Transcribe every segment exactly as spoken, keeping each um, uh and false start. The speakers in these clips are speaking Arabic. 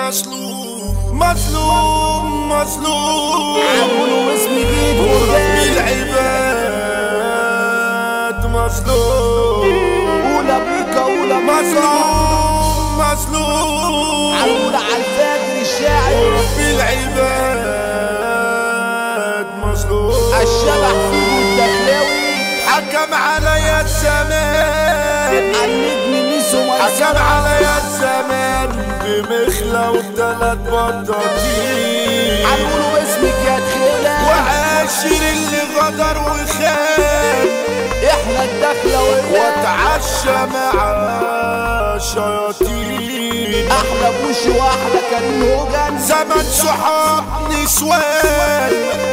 مظلوم مظلوم مظلوم عملوا اسم جديد ورب العباد مظلوم. أولى بيكا أولى مظلوم مظلوم عمولة على الفجر الشاعر ورب العباد مظلوم. الشبح فيه الدخلاوي حكم عليا الزمان النجم ميسو حكم عليا الزمان بمخلة وثلاث بطاطين. هنقولوا اسمك يا تخيلة وعاشر اللي غدر وخان احنا الدخلة واتعشى مع شياطين. احلى بوش واحدة كريم هوجن زمن صحاب نسوان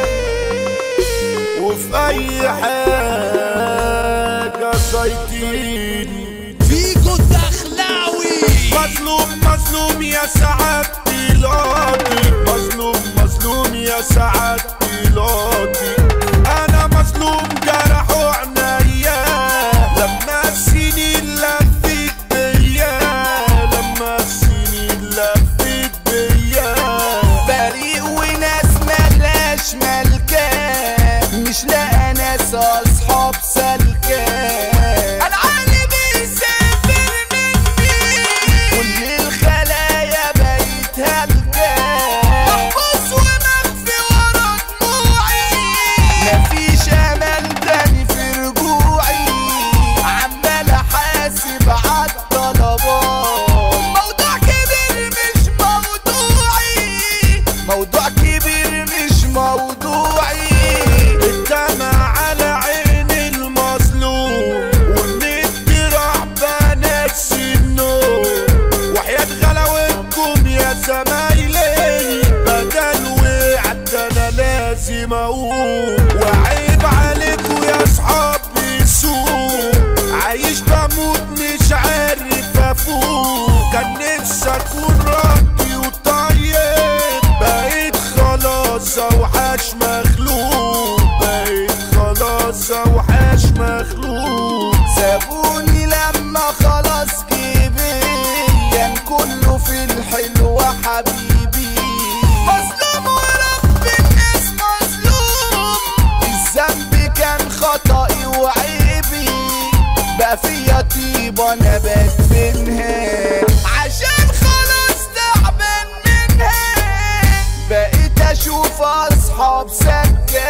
وفي اي حاجة سايطين. فيكو الدخلاوي مظلوم مظلوم يا سعاد بيلاطي مظلوم مظلوم يا سعاد بيلاطي. انا مظلوم جرحوا عنيا لما السنين لفت بيا لما السنين لفت بيا. بريء وناس ملاش ملكة مش لاقى ناس اصحاب سلكة. انا عالي بيسافر مني كل الخلايا بقيت هلكة محبوس ومخفي ورا دموعي مفيش امل تاني في رجوعي عمال احاسب عالطلبات. موضوع كبير مش موضوعي موضوع كبير مش موضوعي. الدمع على عين المظلوم والنت راح بنفس النوم. وحياة غلاوتكم يا زمايلي بدل وعد انا لازم اقوم. وعيب عليكم يا اصحابي السوق عايش بموت مش عارف افوق. كان نفسي اكون راضي وطيب بقيت خلاص اوحش مخلوق بقيت خلاص اوحش مخلوق. سابوني لما خلاص كبير كان كله في الحلوة حبيبي. مظلوم ورب الناس مظلوم الذنب كان خطأي وعيبي بقى فيا طيبة انا بدفنها عشان خلاص تعبان منها. بقيت اشوف اصحاب سكة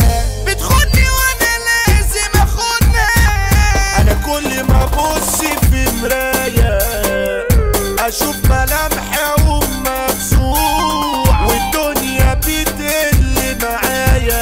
بتخوني وانا لازم اخونها. انا كل ما ابص في مراية اشوف ملامحي ومفزوع والدنيا بتقل معايا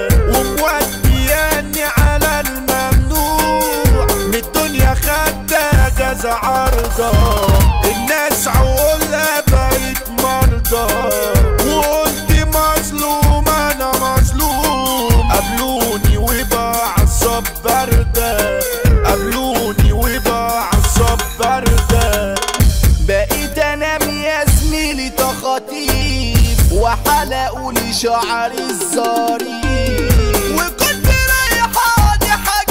ومودياني على الممنوع. من الدنيا خدتها كذا عرضة الناس عقولها بقت مرضى. وقلت مظلوم انا مظلوم قابلوني وبعصب بردة قابلوني وبعصب بردة. بقيت انام يا زميلي تخاطيف وحلقوا لي شعري الظريف وكنت رايح اقضي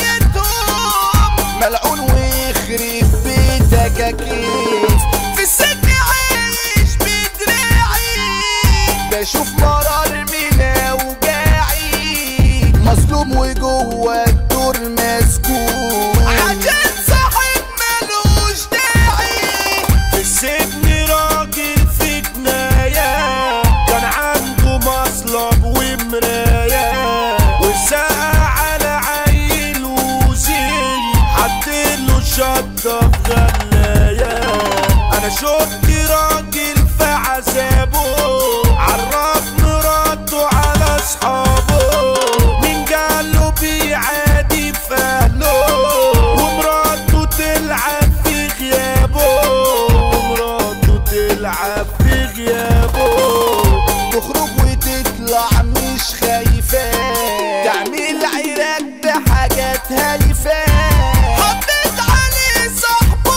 حاجتهم ملعون ويخرب بيتك اكيد. في السجن عايش بدراعي بشوف مرار من اوجاعي مظلوم وجوه الدور مسجون عشان صاحب ملوش داعي. في السجن راجل في جناية كان عنده مصلب ومراية وسقى على عيل وزين حطيله شطة في غلاية. انا شفت راجل في عذابه عرف مراته على اصحابه مين قاله بيعادي في اهله ومراته تلعب في غيابه ومراته تلعب في غيابه. تخرج وتطلع مش خايفة تعمل عراك بحاجات هايفة. حطيت عليه صاحبه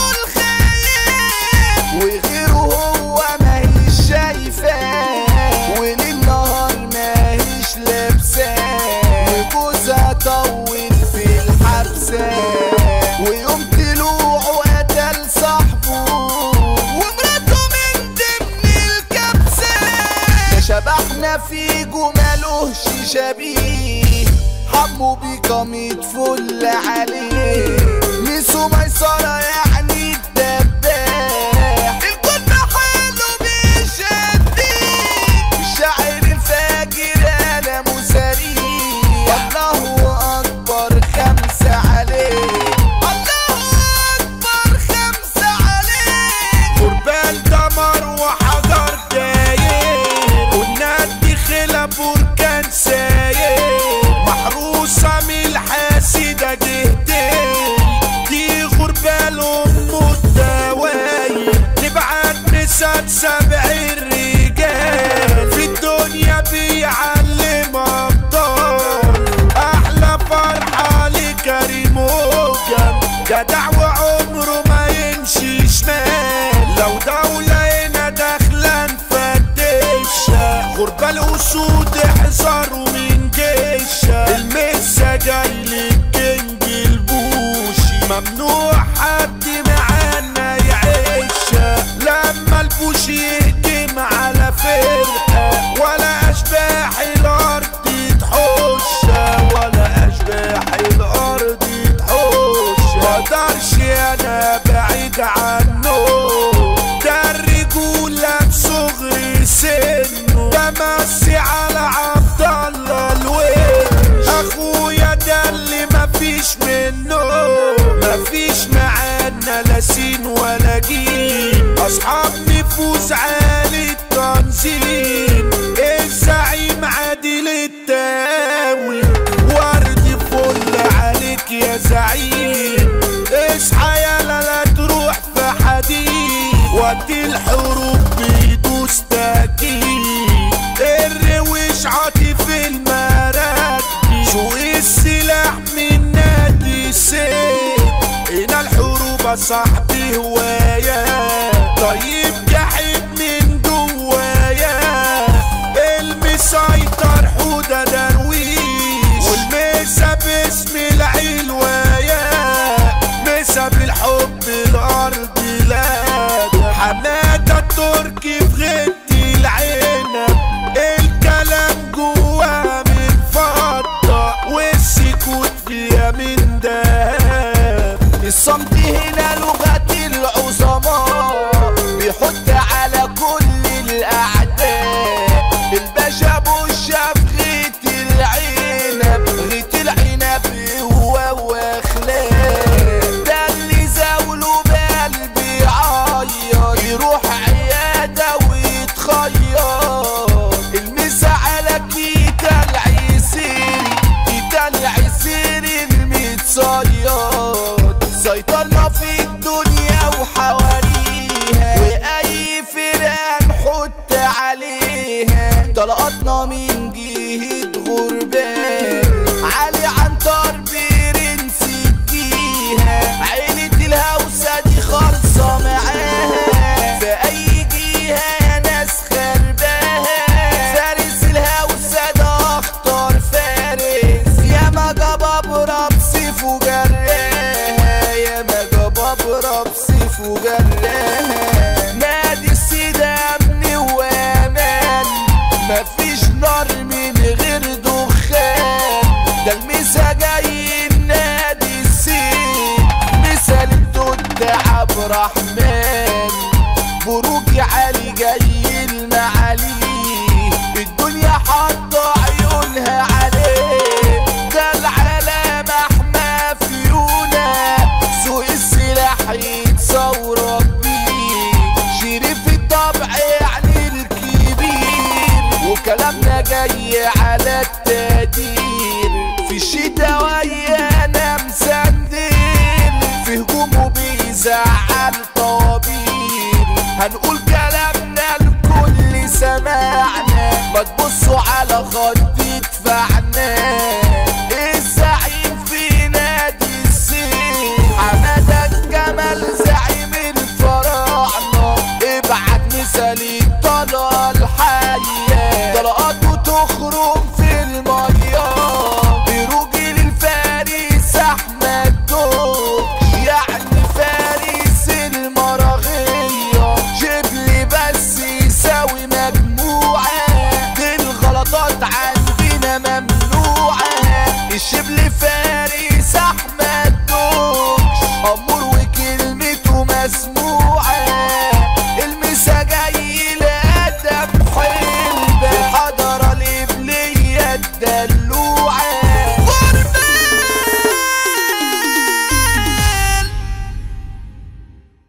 الخايف وغيره هو ماهيش شايفة وليل نهار ماهيش لابسة وجوزها طول في الحبسة ويوم طلوعه قتل صاحبه ومراته من ضمن فيجو مالوهش شبيه، حمو بيكا متفل عليه، ميسو ميسرة يعني الدباح، الكل حلو بيشديه، الشاعر الفاجر انا مساريه، الله اكبر خمسة عليه، الله اكبر خمسة عليه، قربان دمر وحجر داير، والنادي خلا بركان ساير، محروسة من الحاسدة جهتين، دي غربال أم الدواير، نبعت نسات سبع الرجال، في الدنيا بيعلم أبطال، أحلى فرحة لكريم وجم، جدع وعمره ما يمشي شمال، لو دولة هنا داخلة نفتشها، غربة الأسود احذروا من جيشها، المسا جاي للكينج البوشي، ممنوع حد معانا يعيشها، لما البوشي يهجم على فرقة، ولا أشباح الأرض تحوشها، ولا أشباح الأرض تحوشها، مقدرش أنا بعيد عنه، ده الرجولة بصغر سنه، بمسي على عبد الله الويل، أخويا ده اللي مفيش منه، مفيش معانا لا سين ولا جيم، أصحاب نفوس عالي التنظيم، الزعيم عادل التاوي، ورد فل عليك يا زعيم، اصحى يالا لا تروح في حديد، وقت الحروب بيدوس تأكيد، الروش عاطف المراكبي، سوق السلاح من نادي السيف، هنا الحروب صاحبي هواية، طيب جحيم من جوايا، المسيطر حودة درويش، والمسا باسم العلواية، مسا بالحب الأرض لادا، حمادة التركي في غدي العنب، الكلام جوا من فضة، والسكوت فيها من دهب، الصمت هنا لغة العظماء، بيحط على كل الأعداء، الباشا بوشة في غيت العنب، غيت العنب هو واخلاق، ده اللي زاوله بقلبي عيط، يروح عيادة ويتخيط، المسا على كيتا العسيري، كيتا العسيري المتصيط، سيطرنا في الدنيا وحواليها، وأي فرقة نحط عليها، طلقاتنا من جهة غربان، علي عنتر برنس الجيهة، عيلة الهوسة دي خالصة معاها، في أي جهة يا ناس خرباها، فارس الهوسة ده أخطر فارس، يا ما جبابرة بسيف وجراها، يا ما جبابرة بسيف وجراها، نادي السيدة أمن وأمان، مفيش نار من غير دخان، ده المسا جاي النادي السيد، مثال الدود عبد الرحمن، بروجي علي جاي المعالي، الدنيا حاطة عيونها عليه، ده العالم احمى فيونا، سوق السلاح يتصورك بيه، شريف الطبع يعني الكبير، وكلامنا جاي على التقدير، في الشتا ويانا مسندين، في هجومه بيزعل طوابير، هنقول كلامنا الكل سمعنا، ما تبصوا على خط دفاعنا، الزعيم في نادي السيف، حمادة الجمال زعيم الفراعنة، ابعت مثالي